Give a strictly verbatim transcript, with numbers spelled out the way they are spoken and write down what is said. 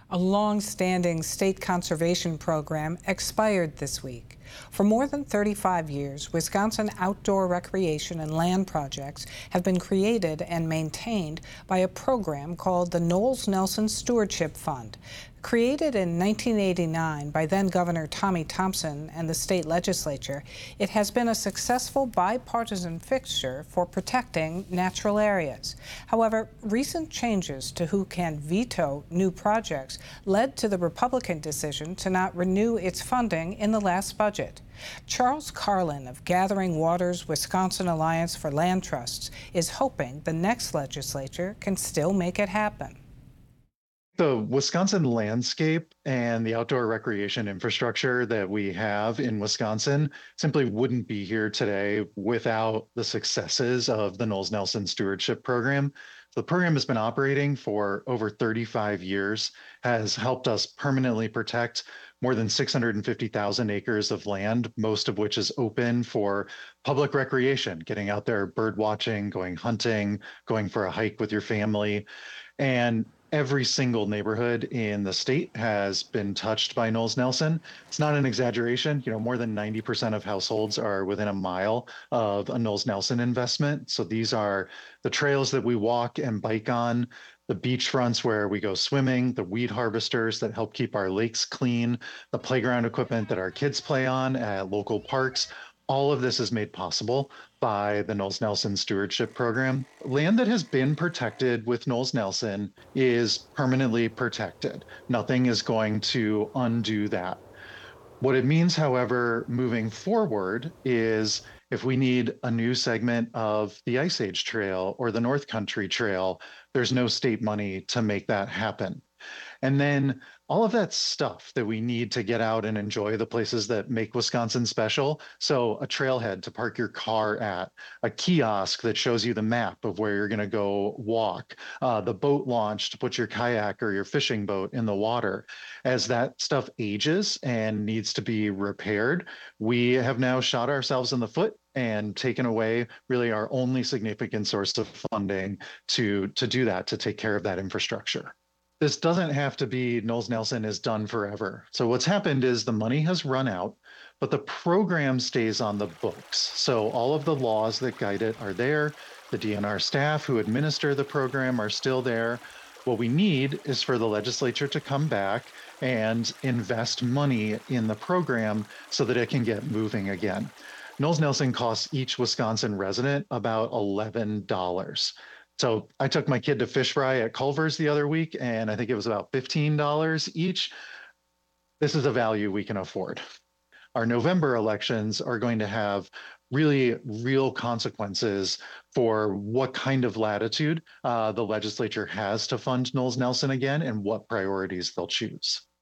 A long-standing state conservation program expired this week. For more than thirty-five years, Wisconsin outdoor recreation and land projects have been created and maintained by a program called the Knowles Nelson Stewardship Fund. Created in nineteen eighty-nine by then-Governor Tommy Thompson and the state legislature, it has been a successful bipartisan fixture for protecting natural areas. However, recent changes to who can veto new projects led to the Republican decision to not renew its funding in the last budget. Charles Carlin of Gathering Waters Wisconsin Alliance for Land Trusts is hoping the next legislature can still make it happen. The Wisconsin landscape and the outdoor recreation infrastructure that we have in Wisconsin simply wouldn't be here today without the successes of the Knowles Nelson Stewardship Program. The program has been operating for over thirty-five years, has helped us permanently protect more than six hundred fifty thousand acres of land, most of which is open for public recreation, getting out there bird watching, going hunting, going for a hike with your family. And every single neighborhood in the state has been touched by Knowles Nelson. It's not an exaggeration. You know, more than ninety percent of households are within a mile of a Knowles Nelson investment. So these are the trails that we walk and bike on, the beach fronts where we go swimming, the weed harvesters that help keep our lakes clean, the playground equipment that our kids play on at local parks. All of this is made possible by the Knowles Nelson Stewardship Program. Land that has been protected with Knowles Nelson is permanently protected. Nothing is going to undo that. What it means, however, moving forward is if we need a new segment of the Ice Age Trail or the North Country Trail, there's no state money to make that happen. And then all of that stuff that we need to get out and enjoy the places that make Wisconsin special. So a trailhead to park your car at, a kiosk that shows you the map of where you're going to go walk, uh, the boat launch to put your kayak or your fishing boat in the water. As that stuff ages and needs to be repaired, we have now shot ourselves in the foot and taken away really our only significant source of funding to, to do that, to take care of that infrastructure. This doesn't have to be Knowles Nelson is done forever. So what's happened is the money has run out, but the program stays on the books. So all of the laws that guide it are there. The D N R staff who administer the program are still there. What we need is for the legislature to come back and invest money in the program so that it can get moving again. Knowles Nelson costs each Wisconsin resident about eleven dollars. So I took my kid to fish fry at Culver's the other week, and I think it was about fifteen dollars each. This is a value we can afford. Our November elections are going to have really real consequences for what kind of latitude uh, the legislature has to fund Knowles Nelson again and what priorities they'll choose.